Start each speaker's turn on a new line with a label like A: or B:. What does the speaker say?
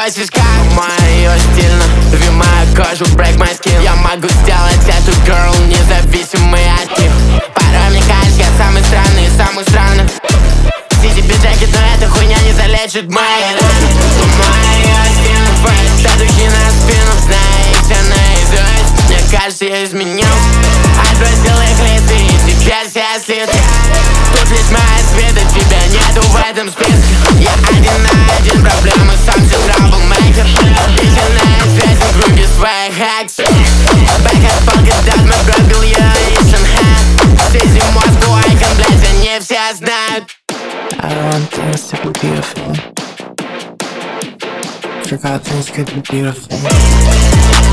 A: хочешь как? Мое стильно, рви мою кожу, break my skin. Я могу сделать эту girl независимой от них. Порой мне кажется, я самый странный из самых странных. Сиди пиджаки, но эта хуйня не залечит мои раны. Мое стильно, твои татухи на спину. Знаю их все наизусть, мне кажется, я изменился. Отбросил их листы и теперь все слиты. Тут лишь моя света, тебя нету в этом списке. Я один на один, проблемы, сам же траблмейкер. Длительная связь в круге своих экс. Back pocket, that my brother, yeah, it's in hand. Сизи Москву, Айкон, блядь, они все знают.
B: I don't want things to be beautiful. Forgot things could be beautiful.